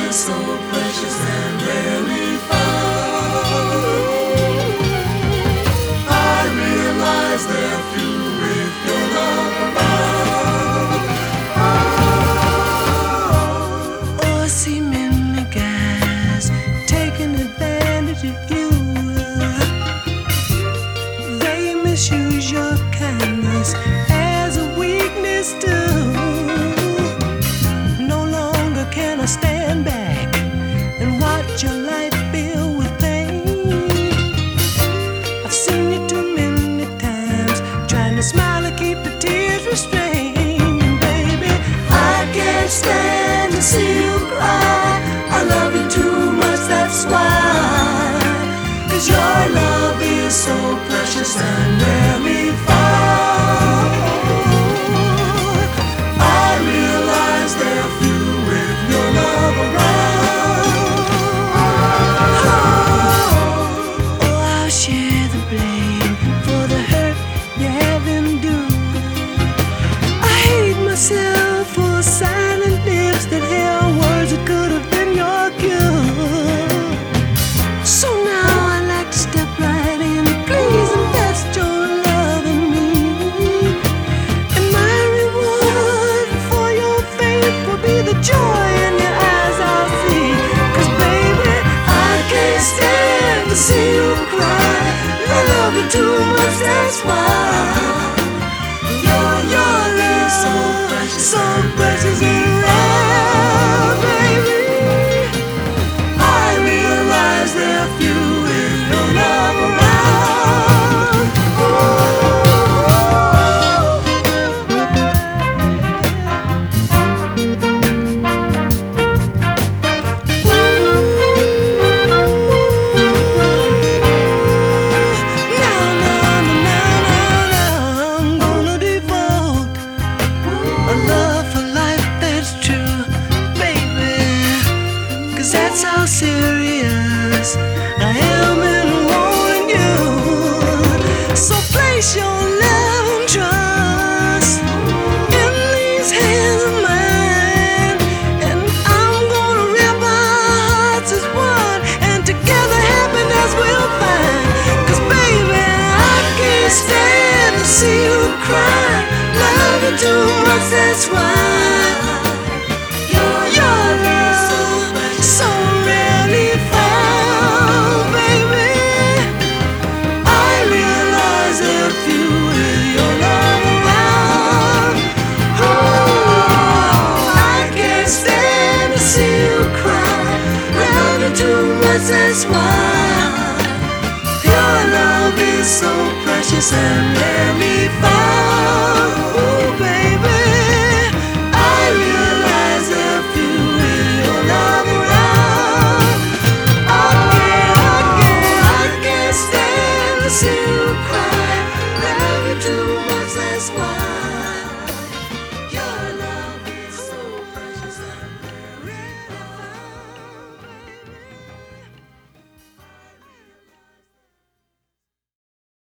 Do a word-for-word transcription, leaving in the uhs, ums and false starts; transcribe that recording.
is so precious and rarely found. I realize there are few with your love around. Oh, I see many guys taking advantage of you. They misuse your kindness as a weakness too. No longer can I stand back and watch your life filled with pain. I've seen you too many times trying to smile and keep the tears restrained. And baby, I can't stand to see you cry. I love you too much, that's why. 'Cause your love is so precious and rarely found. I realize there are few with your love around. oh, I'll share the blame for the hurt you have endured. I hate myself for silent lips that held words that could have been your cure. So now I like to step right in, please invest your love in me. And my reward for your faith will be the joy in your eyes I'll see. 'Cause baby, I can't stand to see you cry. I love you too much, that's why. Your love is so precious, so precious and and rare, baby. I realize there are few with your love around. Now, now, now, now, now, I'm gonna devote a love for life that's true, baby. 'Cause that's how serious I am in wanting you. So place your love and trust in these hands of mine, and I'm gonna wrap our hearts as one, and together happiness we'll find. 'Cause baby, I can't stand to see you cry. Love you too much, that's why. Your Your love is so love precious, so rarely found, baby. I realize there are few with your love around. Oh, I can't stand to see you cry. I love you too much, that's why. Your love is so precious and rarely found.